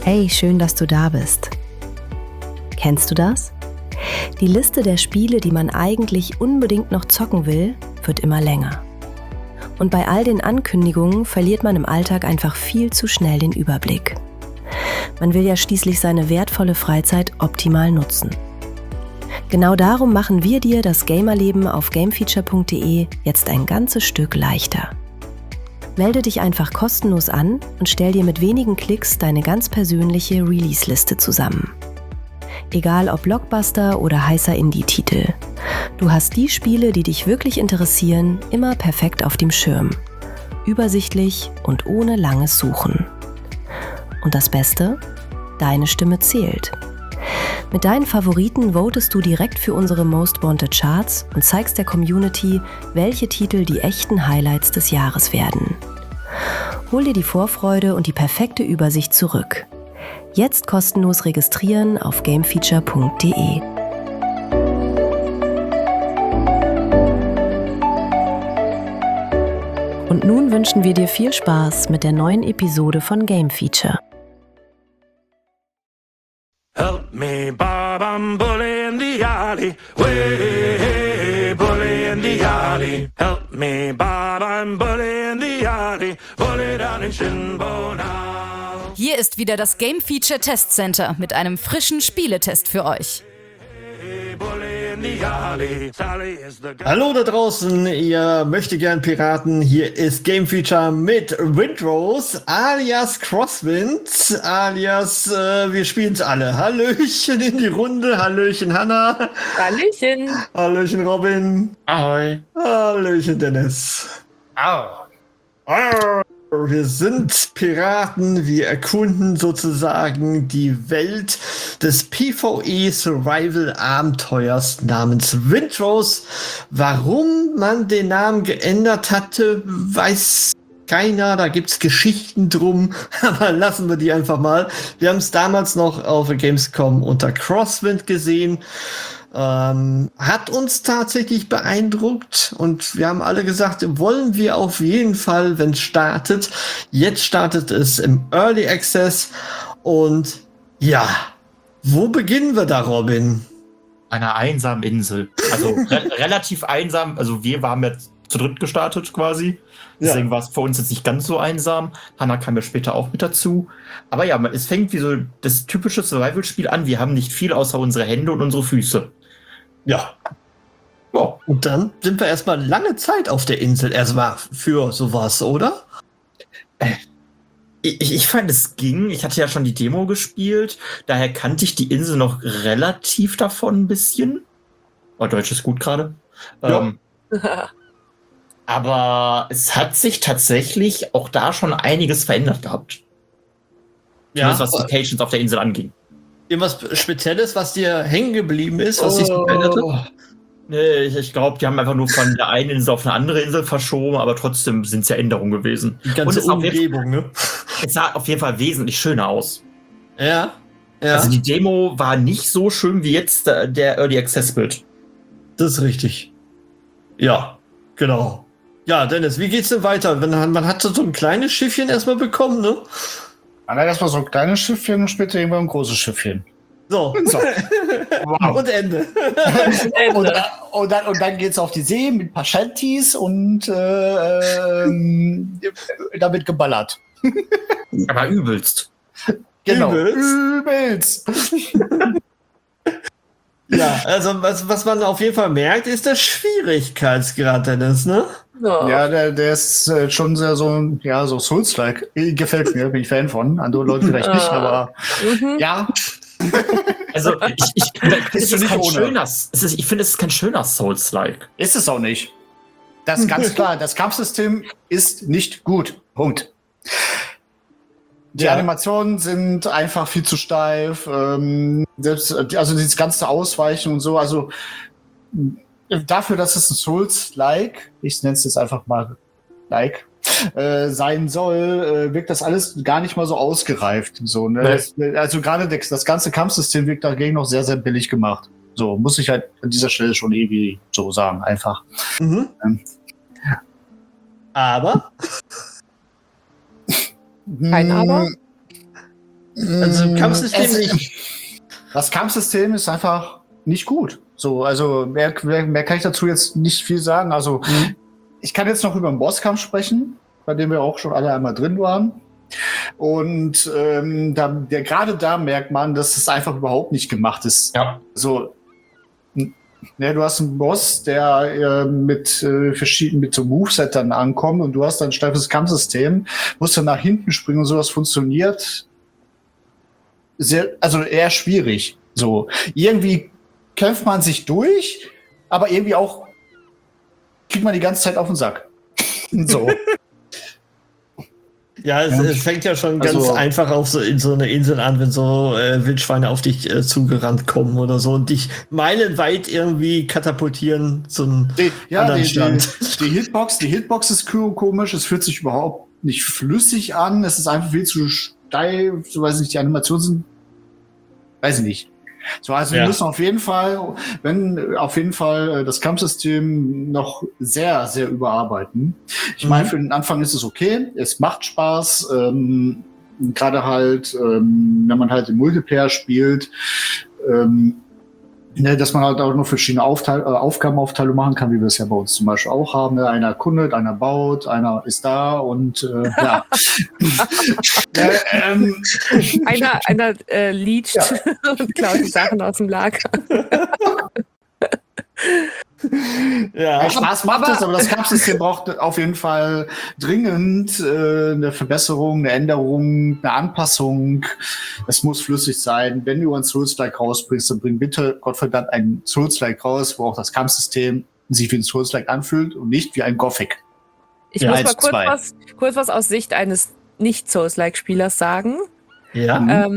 Hey, schön, dass du da bist. Kennst du das? Die Liste der Spiele, die man eigentlich unbedingt noch zocken will, wird immer länger. Und bei all den Ankündigungen verliert man im Alltag einfach viel zu schnell den Überblick. Man will ja schließlich seine wertvolle Freizeit optimal nutzen. Genau darum machen wir dir das Gamerleben auf gamefeature.de jetzt ein ganzes Stück leichter. Melde dich einfach kostenlos an und stell dir mit wenigen Klicks deine ganz persönliche Release-Liste zusammen. Egal ob Blockbuster oder heißer Indie-Titel. Du hast die Spiele, die dich wirklich interessieren, immer perfekt auf dem Schirm. Übersichtlich und ohne langes Suchen. Und das Beste? Deine Stimme zählt. Mit deinen Favoriten votest du direkt für unsere Most Wanted Charts und zeigst der Community, welche Titel die echten Highlights des Jahres werden. Hol dir die Vorfreude und die perfekte Übersicht zurück. Jetzt kostenlos registrieren auf gamefeature.de. Und nun wünschen wir dir viel Spaß mit der neuen Episode von Game Feature. Help me, Bob, I'm bully in the alley. Way, bully in the alley. Help me, Bob, I'm bully in the alley. Bully down in Shinbone. Hier ist wieder das Game Feature Test Center mit einem frischen Spieletest für euch. Hallo da draußen, ihr möchtegern Piraten. Hier ist Game Feature mit Windrose, alias Crosswind, alias wir spielen's alle. Hallöchen in die Runde, Hallöchen Hanna. Hallöchen. Hallöchen Robin. Ahoi. Hallöchen Dennis. Au. Wir sind Piraten, wir erkunden sozusagen die Welt des PvE-Survival-Abenteuers namens Windrose. Warum man den Namen geändert hatte, weiß keiner, da gibt's Geschichten drum, aber lassen wir die einfach mal. Wir haben es damals noch auf der Gamescom unter Crosswind gesehen. Hat uns tatsächlich beeindruckt und wir haben alle gesagt, wollen wir auf jeden Fall, wenn es startet. Jetzt startet es im Early Access und ja, wo beginnen wir da, Robin? Einer einsamen Insel. Also relativ einsam. Also wir waren jetzt zu dritt gestartet quasi. Deswegen war es für uns jetzt nicht ganz so einsam. Hannah kam ja später auch mit dazu. Aber ja, es fängt wie so das typische Survival-Spiel an. Wir haben nicht viel außer unsere Hände und unsere Füße. Ja. Oh. Und dann sind wir erstmal lange Zeit auf der Insel. Erstmal für sowas, oder? Ich fand, es ging. Ich hatte ja schon die Demo gespielt. Daher kannte ich die Insel noch relativ davon ein bisschen. Oh, Deutsch ist gut gerade. Ja. Aber es hat sich tatsächlich auch da schon einiges verändert gehabt. Ja. Was Locations auf der Insel anging. Irgendwas Spezielles, was dir hängen geblieben ist, was sich so verändert hat? Nee, ich glaube, die haben einfach nur von der einen Insel auf eine andere Insel verschoben, aber trotzdem sind es ja Änderungen gewesen. Die ganze Umgebung, ne? Es sah auf jeden Fall wesentlich schöner aus. Ja. Also die Demo war nicht so schön wie jetzt der Early Access Bild. Das ist richtig. Ja, genau. Ja, Dennis, wie geht's denn weiter? Man hat so ein kleines Schiffchen erstmal bekommen, ne? Man hat erstmal so ein kleines Schiffchen und später irgendwann ein großes Schiffchen. So. Wow. Und Ende. und dann geht's auf die See mit ein paar Shanties und damit geballert. Aber übelst. Genau. Übelst. Ja, also was man auf jeden Fall merkt, ist der Schwierigkeitsgrad, Dennis, ne? Ja, der ist schon sehr so Souls-like. Gefällt mir, bin ich Fan von. Andere Leute vielleicht nicht, aber ja. Also ich finde, es ist kein schöner Souls-like. Ist es auch nicht. Das ist ganz klar. Das Kampfsystem ist nicht gut. Punkt. Die Animationen sind einfach viel zu steif. Selbst, also dieses ganze Ausweichen und so. Also dafür, dass es ein Souls-like, ich nenne es jetzt einfach mal like, sein soll, wirkt das alles gar nicht mal so ausgereift. So, ne? Also gerade das ganze Kampfsystem wirkt dagegen noch sehr, sehr billig gemacht. So, muss ich halt an dieser Stelle schon irgendwie so sagen, einfach. Mhm. Aber? Kein Aber? Also Kampfsystem nicht. Das Kampfsystem ist einfach nicht gut. So, also mehr kann ich dazu jetzt nicht viel sagen. Also ich kann jetzt noch über den Bosskampf sprechen, bei dem wir auch schon alle einmal drin waren. Und gerade da merkt man, dass es einfach überhaupt nicht gemacht ist. Ja. So, ne, du hast einen Boss, der mit so Moveset dann ankommt und du hast ein steifes Kampfsystem, musst dann nach hinten springen und sowas funktioniert also eher schwierig. So, irgendwie kämpft man sich durch, aber irgendwie auch kriegt man die ganze Zeit auf den Sack. So. Ja, es fängt ja schon ganz einfach in so einer Insel an, wenn so Wildschweine auf dich zugerannt kommen oder so und dich meilenweit irgendwie katapultieren zum anderen Stand. Die Hitbox ist komisch, es fühlt sich überhaupt nicht flüssig an, es ist einfach viel zu steif, so weiß ich nicht, die Animationen sind, weiß ich nicht. So, also wir müssen auf jeden Fall das Kampfsystem noch sehr, sehr überarbeiten. Ich meine, für den Anfang ist es okay, es macht Spaß, gerade halt, wenn man halt im Multiplayer spielt, dass man halt auch noch verschiedene Aufgabenaufteilung machen kann, wie wir es ja bei uns zum Beispiel auch haben. Ne? Einer erkundet, einer baut, einer ist da und ja. Einer leacht und klaut die Sachen aus dem Lager. Ja, Spaß macht es, aber das Kampfsystem braucht auf jeden Fall dringend eine Verbesserung, eine Änderung, eine Anpassung. Es muss flüssig sein. Wenn du ein Souls-like rausbringst, dann bring bitte Gottverdammt ein Souls-like raus, wo auch das Kampfsystem sich wie ein Souls-like anfühlt und nicht wie ein Gothic. Ich muss mal kurz was aus Sicht eines Nicht-Souls-like-Spielers sagen. Ja.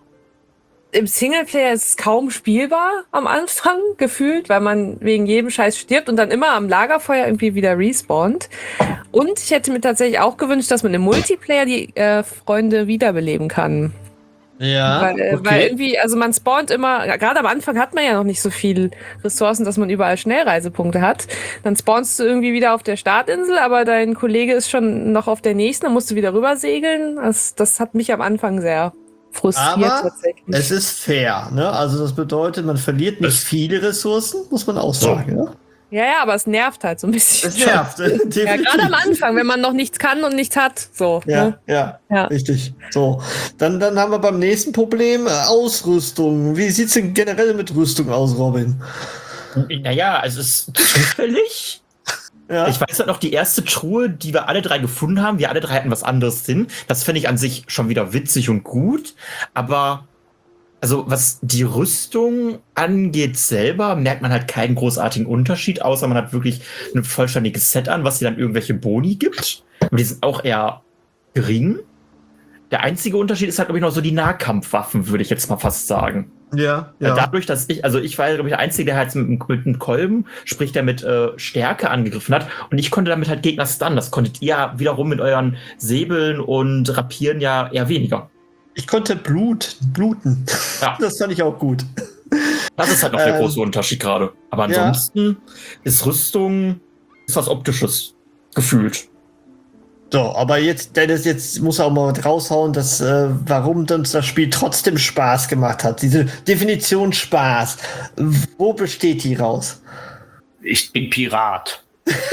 Im Singleplayer ist es kaum spielbar am Anfang gefühlt, weil man wegen jedem Scheiß stirbt und dann immer am Lagerfeuer irgendwie wieder respawnt. Und ich hätte mir tatsächlich auch gewünscht, dass man im Multiplayer die Freunde wiederbeleben kann. Ja, weil irgendwie, also man spawnt immer, gerade am Anfang hat man ja noch nicht so viel Ressourcen, dass man überall Schnellreisepunkte hat. Dann spawnst du irgendwie wieder auf der Startinsel, aber dein Kollege ist schon noch auf der nächsten, dann musst du wieder rüber segeln. Das hat mich am Anfang sehr frustriert tatsächlich. Es ist fair, ne? Also das bedeutet, man verliert nicht viele Ressourcen, muss man auch sagen. Ne? Ja, aber es nervt halt so ein bisschen. Es nervt. Ja, gerade am Anfang, wenn man noch nichts kann und nichts hat. So, ja, ne? ja, richtig. So, dann haben wir beim nächsten Problem Ausrüstung. Wie sieht's denn generell mit Rüstung aus, Robin? Naja, also es ist zufällig. Ja. Ich weiß halt noch, die erste Truhe, die wir alle drei gefunden haben, wir alle drei hatten was anderes drin. Das finde ich an sich schon wieder witzig und gut. Aber also was die Rüstung angeht selber, merkt man halt keinen großartigen Unterschied, außer man hat wirklich ein vollständiges Set an, was dir dann irgendwelche Boni gibt. Aber die sind auch eher gering. Der einzige Unterschied ist halt, glaube ich, noch so die Nahkampfwaffen, würde ich jetzt mal fast sagen. Ja. Dadurch, dass ich war, glaube ich, der Einzige, der halt mit einem Kolben, sprich, der mit Stärke angegriffen hat. Und ich konnte damit halt Gegner stunnen. Das konntet ihr wiederum mit euren Säbeln und Rapieren ja eher weniger. Ich konnte bluten. Ja. Das fand ich auch gut. Das ist halt noch der große Unterschied gerade. Aber ansonsten ist Rüstung was Optisches gefühlt. So, aber jetzt, Dennis, jetzt muss er auch mal raushauen, dass warum uns das Spiel trotzdem Spaß gemacht hat. Diese Definition Spaß. Wo besteht die raus? Ich bin Pirat.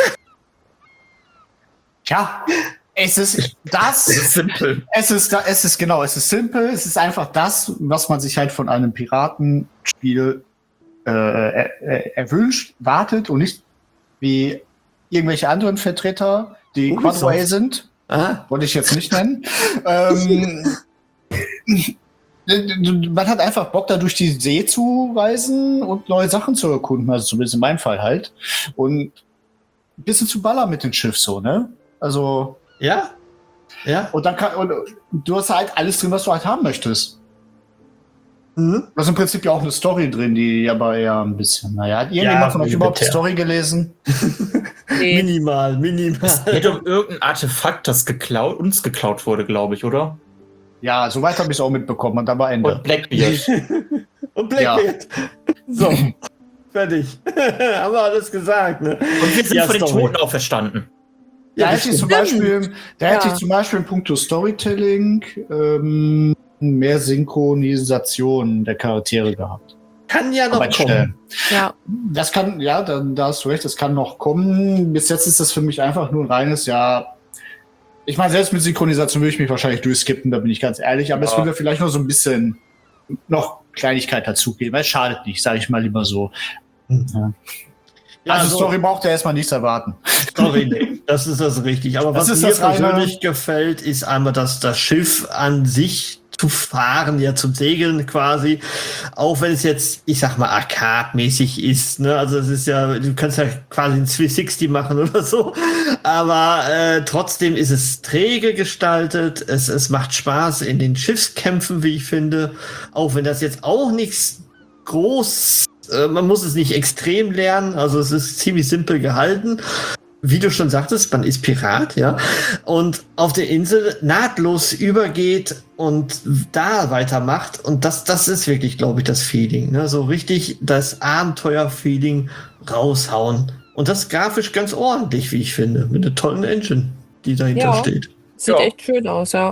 Tja, es ist simpel. Es ist simpel. Es ist einfach das, was man sich halt von einem Piratenspiel erwünscht, wartet und nicht wie irgendwelche anderen Vertreter, die Quadway sind. Wollte ich jetzt nicht nennen. Man hat einfach Bock, da durch die See zu reisen und neue Sachen zu erkunden, also zumindest in meinem Fall halt. Und ein bisschen zu ballern mit dem Schiff so, ne? Also. Ja. Und dann du hast halt alles drin, was du halt haben möchtest. Du hast im Prinzip ja auch eine Story drin, die aber eher ein bisschen, naja, hat irgendjemand von euch überhaupt die Story gelesen? Nee. Minimal. Es geht um irgendein Artefakt, das uns geklaut wurde, glaube ich, oder? Ja, soweit habe ich es auch mitbekommen und dann war Ende. Und Blackbeard. So, fertig. Haben wir alles gesagt, ne? Und wir sind von den Toten auferstanden. Da hätte ich zum Beispiel in puncto Storytelling mehr Synchronisation der Charaktere gehabt. Kann ja noch kommen. Arbeitsstellen. Ja. Das kann, ja, da hast du recht, das kann noch kommen. Bis jetzt ist das für mich einfach nur ein reines, ja. Ich meine, selbst mit Synchronisation würde ich mich wahrscheinlich durchskippen, da bin ich ganz ehrlich. Aber es würde vielleicht noch so ein bisschen noch Kleinigkeit dazugeben, weil es schadet nicht, sage ich mal lieber so. Ja. Also Story braucht ja erstmal nichts erwarten. Story, nee, das ist das richtig. Aber was mir persönlich gefällt, ist einmal, dass das Schiff an sich zu fahren, ja zum Segeln quasi, auch wenn es jetzt, ich sag mal, Arcade-mäßig ist, ne? Also es ist ja, du kannst ja quasi ein 360 machen oder so, aber trotzdem ist es träge gestaltet, es macht Spaß in den Schiffskämpfen, wie ich finde, auch wenn das jetzt auch nichts groß, man muss es nicht extrem lernen, also es ist ziemlich simpel gehalten. Wie du schon sagtest, man ist Pirat, ja, und auf der Insel nahtlos übergeht und da weitermacht. Und das ist wirklich, glaube ich, das Feeling, ne? So richtig das Abenteuer-Feeling raushauen. Und das grafisch ganz ordentlich, wie ich finde, mit einer tollen Engine, die dahinter steht. Sieht echt schön aus, ja.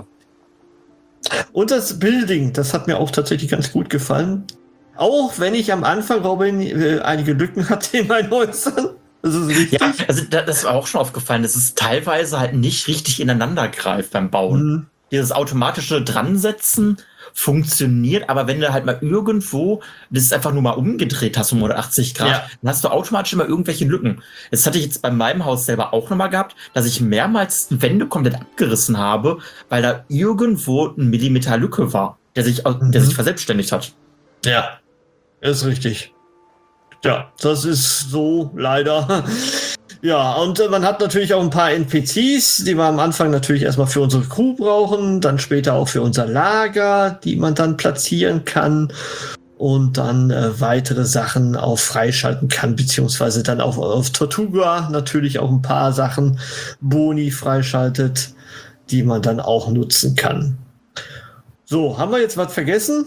Und das Building, das hat mir auch tatsächlich ganz gut gefallen. Auch wenn ich am Anfang, Robin, einige Lücken hatte in meinen Häusern. Das ist richtig. Ja, also das war auch schon aufgefallen, dass es teilweise halt nicht richtig ineinander greift beim Bauen. Dieses automatische Dransetzen funktioniert, aber wenn du halt mal irgendwo das einfach nur mal umgedreht hast um 180 Grad, dann hast du automatisch immer irgendwelche Lücken. Das hatte ich jetzt bei meinem Haus selber auch nochmal gehabt, dass ich mehrmals Wände komplett abgerissen habe, weil da irgendwo ein Millimeter Lücke war, der sich verselbstständigt hat. Ja, ist richtig. Ja, das ist so leider. Ja, und man hat natürlich auch ein paar NPCs, die wir am Anfang natürlich erstmal für unsere Crew brauchen, dann später auch für unser Lager, die man dann platzieren kann und dann weitere Sachen auch freischalten kann, beziehungsweise dann auch auf Tortuga natürlich auch ein paar Sachen Boni freischaltet, die man dann auch nutzen kann. So, haben wir jetzt was vergessen?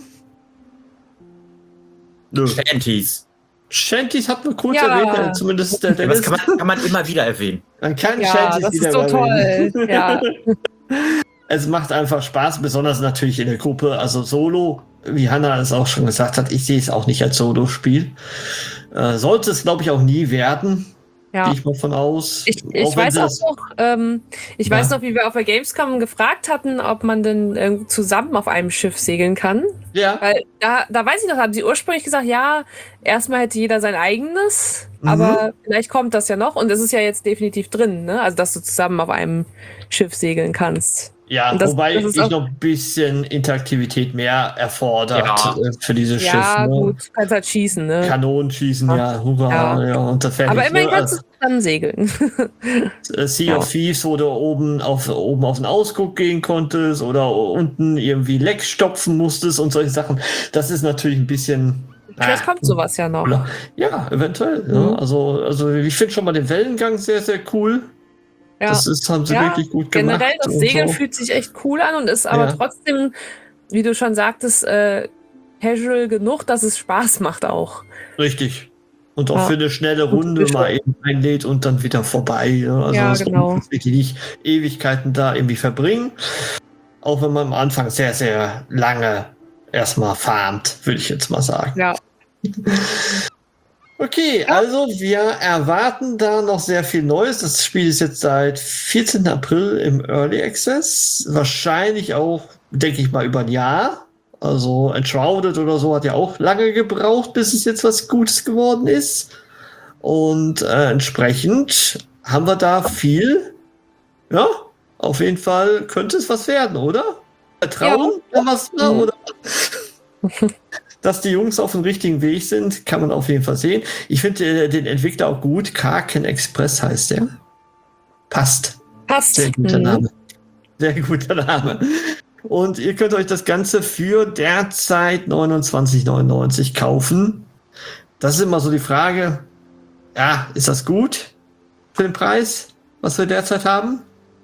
Nö. Shanties hat man kurz erwähnt, zumindest der das kann man immer wieder erwähnen. Man kann Shanties das ist so toll. Ja. Es macht einfach Spaß, besonders natürlich in der Gruppe. Also Solo, wie Hannah es auch schon gesagt hat, ich sehe es auch nicht als Solo-Spiel. Sollte es, glaube ich, auch nie werden. Ja. Gehe ich mal von aus. Ich weiß noch, wie wir auf der Gamescom gefragt hatten, ob man denn zusammen auf einem Schiff segeln kann. Ja. Weil da weiß ich noch, haben sie ursprünglich gesagt, ja, erstmal hätte jeder sein eigenes, aber vielleicht kommt das ja noch. Und es ist ja jetzt definitiv drin, ne? Also, dass du zusammen auf einem Schiff segeln kannst. Ja, wobei ich noch ein bisschen Interaktivität mehr erfordert für dieses Schiff. Ja, gut, du kannst halt schießen, ne? Kanonen schießen, hurra, ja, und das fertig. Aber immerhin kannst du zusammen segeln. Sea of Thieves, wo du oben auf den Ausguck gehen konntest oder unten irgendwie Leck stopfen musstest und solche Sachen. Das ist natürlich ein bisschen... Vielleicht kommt sowas ja noch. Ja, eventuell. Ja. Also ich finde schon mal den Wellengang sehr, sehr cool. Ja. Das haben sie wirklich gut gemacht. Generell, das Segeln fühlt sich echt cool an und ist aber trotzdem, wie du schon sagtest, casual genug, dass es Spaß macht auch. Richtig. Und auch für eine schnelle Runde mal eben einlädt und dann wieder vorbei. Also genau. Man wirklich nicht Ewigkeiten da irgendwie verbringen. Auch wenn man am Anfang sehr, sehr lange erstmal farmt, würde ich jetzt mal sagen. Ja. Okay, also wir erwarten da noch sehr viel Neues. Das Spiel ist jetzt seit 14. April im Early Access. Wahrscheinlich auch, denke ich mal, über ein Jahr. Also Enshrouded oder so hat ja auch lange gebraucht, bis es jetzt was Gutes geworden ist. Und entsprechend haben wir da viel. Ja, auf jeden Fall könnte es was werden, oder? Vertrauen, was da, oder? Dass die Jungs auf dem richtigen Weg sind, kann man auf jeden Fall sehen. Ich finde den Entwickler auch gut. Kraken Express heißt der. Passt. Sehr guter Name. Sehr guter Name. Und ihr könnt euch das Ganze für derzeit 29,99 kaufen. Das ist immer so die Frage. Ja, ist das gut für den Preis, was wir derzeit haben?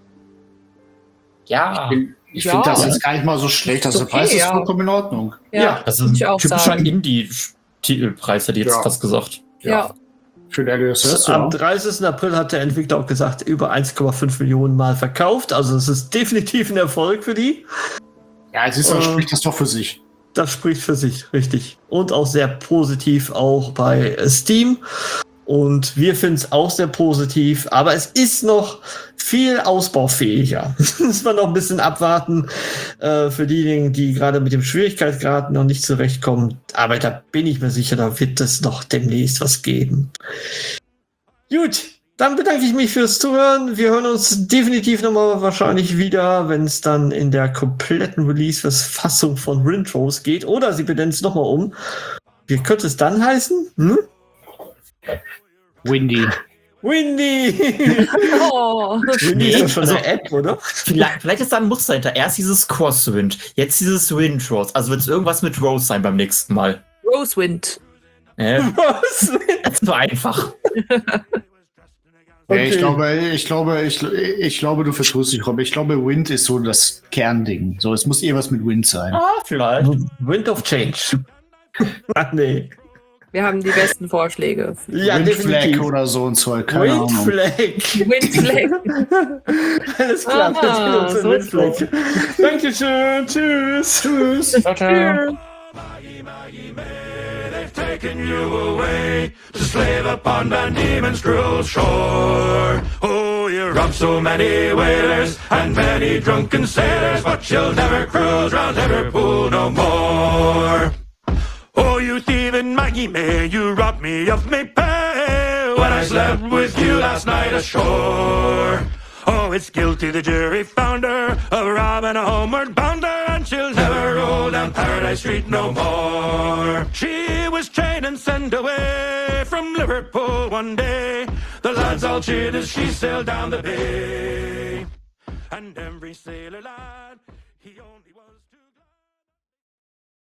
Ja. Ich finde das jetzt gar nicht mal so schlecht. Also der Preis ist vollkommen in Ordnung. Ja, das ist ein typischer Indie-Titelpreis, hätte ich jetzt fast gesagt. Ja. Für den LSS, Am 30. April hat der Entwickler auch gesagt, über 1,5 Millionen Mal verkauft. Also es ist definitiv ein Erfolg für die. Ja, siehst du, spricht das doch für sich. Das spricht für sich, richtig. Und auch sehr positiv auch bei Steam. Und wir finden es auch sehr positiv, aber es ist noch viel ausbaufähiger. Muss man noch ein bisschen abwarten für diejenigen, die gerade mit dem Schwierigkeitsgrad noch nicht zurechtkommen. Aber da bin ich mir sicher, da wird es noch demnächst was geben. Gut, dann bedanke ich mich fürs Zuhören. Wir hören uns definitiv nochmal wahrscheinlich wieder, wenn es dann in der kompletten Release-Fassung von Windrose geht. Oder sie benennen es nochmal um. Wie könnte es dann heißen? Windy. Oh. Windy ist doch schon eine App, oder? Vielleicht ist da ein Muster hinter. Erst dieses Crosswind, jetzt dieses Windrose. Also wird es irgendwas mit Rose sein beim nächsten Mal. Rosewind. Das ist so einfach. Okay. Ich glaube, du vertust dich, Rob. Ich glaube, Wind ist so das Kernding. So, es muss was mit Wind sein. Vielleicht. Wind of Change. Ach nee. Wir haben die besten Vorschläge. Ja, Windflag oder so ein Zeug. Keine Ahnung. Windflag. Alles klar, so Windflag. Dankeschön. Tschüss. Ciao. They've taken you away to slave upon Van Diemen's cruel shore. Oh, you robbed so many whalers and many drunken sailors, but you'll never cruise round Liverpool no more. Oh, you thieving Maggie May, you robbed me of me pay when I slept with you last night ashore. Oh, it's guilty the jury found her of robbing a homeward bounder, and she'll never roll down Paradise Street no more. She was chained and sent away from Liverpool one day. The lads all cheered as she sailed down the bay, and every sailor lad